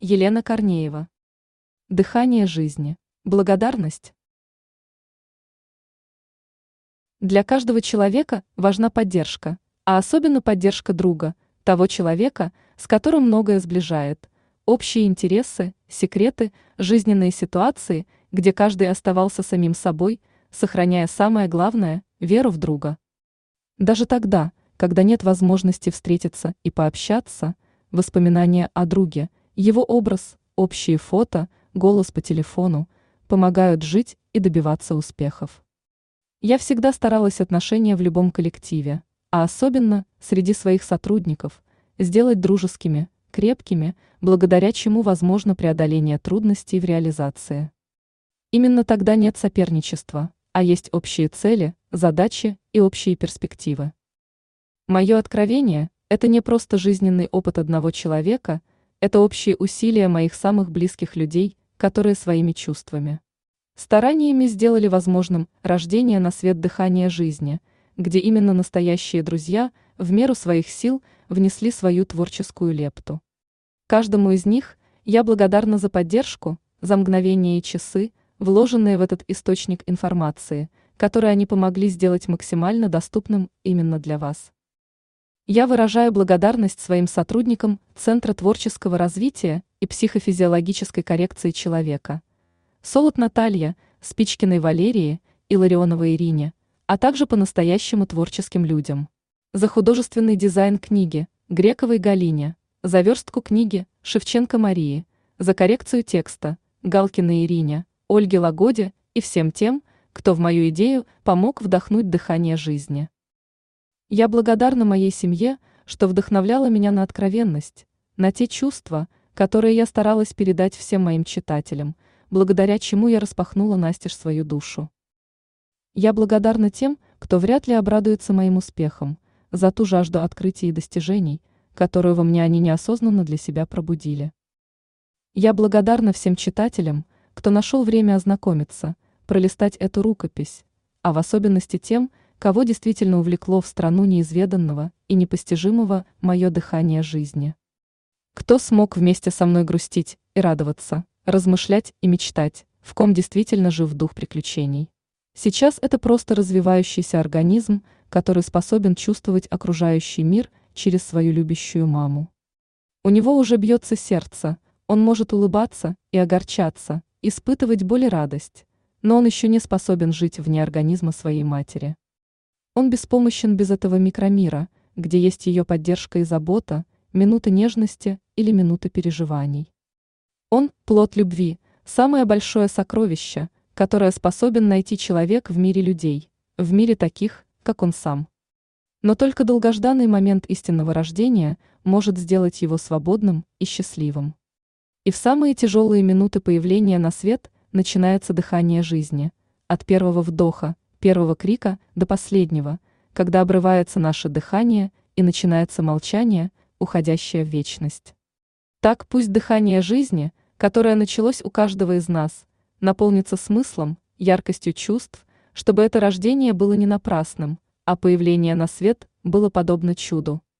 Елена Корнеева. Дыхание жизни. Благодарность. Для каждого человека важна поддержка, а особенно поддержка друга, того человека, с которым многое сближает, общие интересы, секреты, жизненные ситуации, где каждый оставался самим собой, сохраняя самое главное – веру в друга. Даже тогда, когда нет возможности встретиться и пообщаться, воспоминания о друге, его образ, общие фото, голос по телефону помогают жить и добиваться успехов. Я всегда старалась отношения в любом коллективе, а особенно среди своих сотрудников, сделать дружескими, крепкими, благодаря чему возможно преодоление трудностей в реализации. Именно тогда нет соперничества, а есть общие цели, задачи и общие перспективы. Мое откровение – это не просто жизненный опыт одного человека, это общие усилия моих самых близких людей, которые своими чувствами, стараниями сделали возможным рождение на свет дыхания жизни, где именно настоящие друзья в меру своих сил внесли свою творческую лепту. Каждому из них я благодарна за поддержку, за мгновения и часы, вложенные в этот источник информации, который они помогли сделать максимально доступным именно для вас. Я выражаю благодарность своим сотрудникам Центра творческого развития и психофизиологической коррекции человека, Солод Наталья, Спичкиной Валерии и Ларионовой Ирине, а также по-настоящему творческим людям. За художественный дизайн книги Грековой Галине, за верстку книги Шевченко Марии, за коррекцию текста Галкиной Ирине, Ольге Лагоде и всем тем, кто в мою идею помог вдохнуть дыхание жизни. Я благодарна моей семье, что вдохновляла меня на откровенность, на те чувства, которые я старалась передать всем моим читателям, благодаря чему я распахнула настежь свою душу. Я благодарна тем, кто вряд ли обрадуется моим успехам, за ту жажду открытий и достижений, которую во мне они неосознанно для себя пробудили. Я благодарна всем читателям, кто нашел время ознакомиться, пролистать эту рукопись, а в особенности тем, кого действительно увлекло в страну неизведанного и непостижимого мое дыхание жизни. Кто смог вместе со мной грустить и радоваться, размышлять и мечтать, в ком действительно жив дух приключений. Сейчас это просто развивающийся организм, который способен чувствовать окружающий мир через свою любящую маму. У него уже бьется сердце, он может улыбаться и огорчаться, испытывать боль и радость, но он еще не способен жить вне организма своей матери. Он беспомощен без этого микромира, где есть ее поддержка и забота, минуты нежности или минуты переживаний. Он – плод любви, самое большое сокровище, которое способен найти человек в мире людей, в мире таких, как он сам. Но только долгожданный момент истинного рождения может сделать его свободным и счастливым. И в самые тяжелые минуты появления на свет начинается дыхание жизни, от первого вдоха, первого крика до последнего, когда обрывается наше дыхание и начинается молчание, уходящее в вечность. Так пусть дыхание жизни, которое началось у каждого из нас, наполнится смыслом, яркостью чувств, чтобы это рождение было не напрасным, а появление на свет было подобно чуду.